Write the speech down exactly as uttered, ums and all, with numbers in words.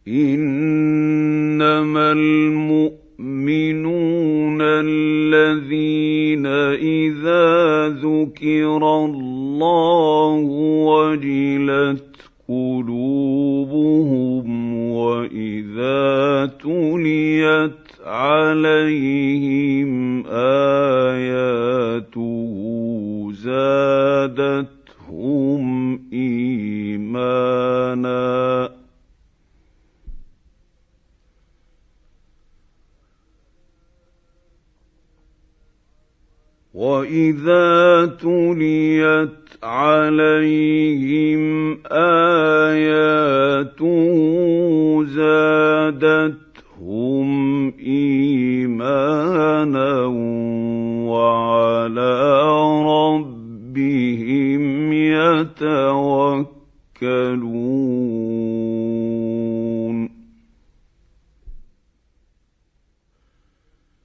إنما المؤمنون الذين إذا ذكر الله وجلت قلوبهم وإذا تليت عليهم آياته زادتهم إيمانا وإذا تليت عليهم آياته زادتهم إيمانا وعلى ربهم يتوكلون